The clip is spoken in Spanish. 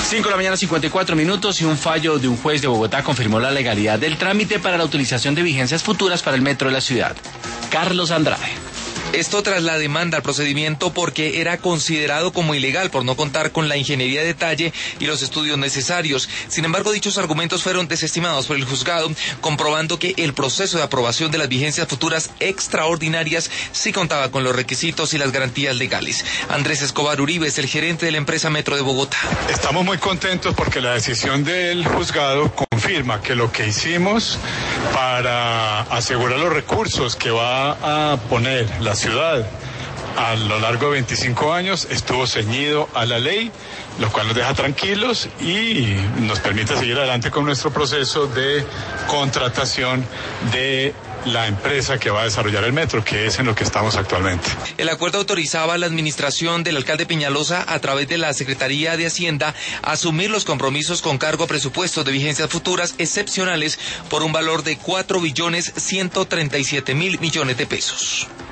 5 de la mañana, 54 minutos, y un fallo de un juez de Bogotá confirmó la legalidad del trámite para la utilización de vigencias futuras para el metro de la ciudad. Carlos Andrade. Esto tras la demanda al procedimiento porque era considerado como ilegal por no contar con la ingeniería de detalle y los estudios necesarios. Sin embargo, dichos argumentos fueron desestimados por el juzgado, comprobando que el proceso de aprobación de las vigencias futuras extraordinarias sí contaba con los requisitos y las garantías legales. Andrés Escobar Uribe es el gerente de la empresa Metro de Bogotá. Estamos muy contentos porque la decisión del juzgado confirma que lo que hicimos para asegurar los recursos que va a poner la ciudad a lo largo de 25 años estuvo ceñido a la ley, lo cual nos deja tranquilos y nos permite seguir adelante con nuestro proceso de contratación de la empresa que va a desarrollar el metro, que es en lo que estamos actualmente. El acuerdo autorizaba a la administración del alcalde Peñalosa, a través de la Secretaría de Hacienda, a asumir los compromisos con cargo a presupuestos de vigencias futuras excepcionales por un valor de 4.137.000.000.000 de pesos.